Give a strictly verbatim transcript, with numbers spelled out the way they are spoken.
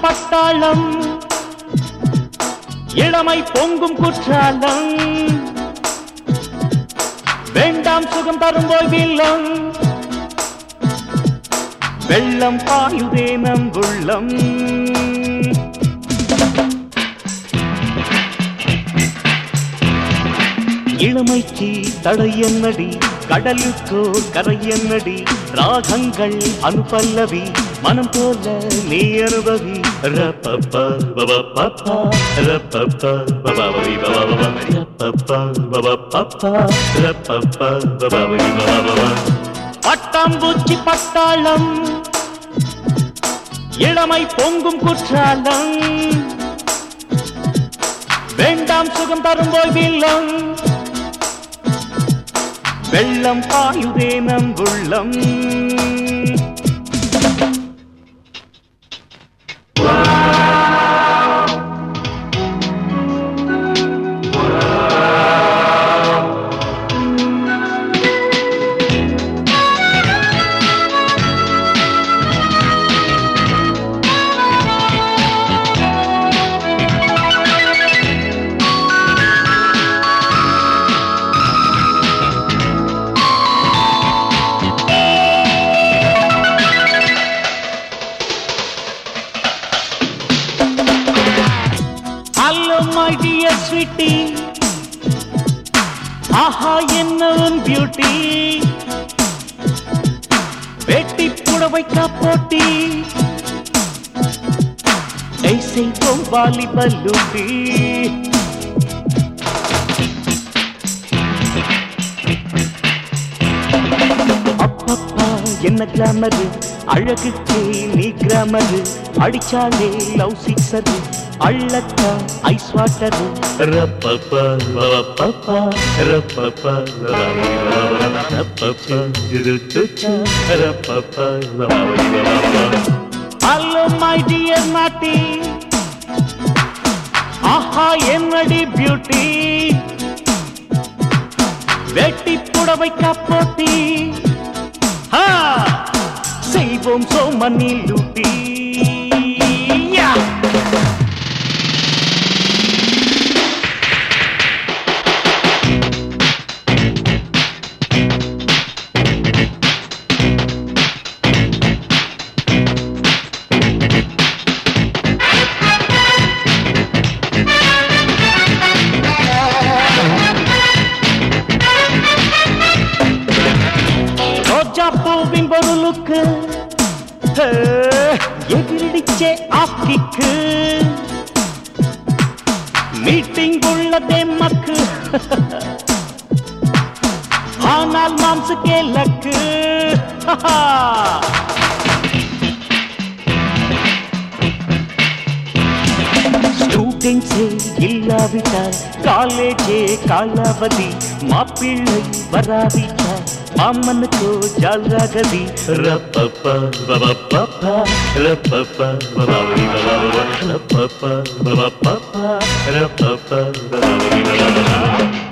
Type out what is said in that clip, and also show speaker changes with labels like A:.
A: பட்டாளம் இளமை பொங்கும் குற்றாலம் வேண்டாம் சுகம் தரும் போய்வில்லம் வெள்ளம் பாயுதே நம் உள்ளம் இளமைக்கு தடையன்னடி கடலுக்கோ கரையன்னடி ராகங்கள் அனுபல்லவி மனம் போல நீ அனுபவி ரப்பப்பா பபப்பப்பா ரப்பப்பா பபவரி பபவரி ரப்பப்பா பபப்பப்பா ரப்பப்பா பபவரி பபவரி பட்டாம்பூச்சி பட்டாளம் இளமை பொங்கும் குற்றாலம் வேண்டாம் சுகம் தரும் போய்வில்லம் வெள்ளம் பாயுதே நம் உள்ளம் Hello my dear sweetie ஆஹா என்ன உன் பியூட்டி வெட்டி புடவை காப்போட்டி ஐசை பொம்பாலி பல்லூட்டி அப்பப்பா என்ன கிளாமரு அழகுக்கே நீ கிராமரு அடிச்சாலே லவ் சிக்ஸரு அள்ளக்கா ஐஸ் வாட்டர் ரப்பப்பா பபப்பப்பா ரப்பப்பா ரப்பப்பா இதுச்சு ரப்பப்பா ஹலோ மை டியர் நாட்டி ஆஹா என்னடி பியூட்டி வெட்டி புடவை காப்போட்டி செய்வோம் சோமனி லூட்டி பூவின் பொருளுக்கு எதிரிடிச்சே ஆக்கிக்கு மீட்டிங் உள்ளதே மக்கு ஆனால் மாம்சுக்கே லக்கு ஸ்டூடெண்ட்ஸே இல்லாவிட்டால் காலேஜே காலாவதி மாப்பிள்ளை வராவிட்டால் மாமனுக்கோ ஜாலகதி ரப்பப்பா பபப்பப்பா ரப்பப்பா பபவரி பபவரி ரப்பப்பா பபப்பப்பா ரப்பப்பா பபவரி பபவரி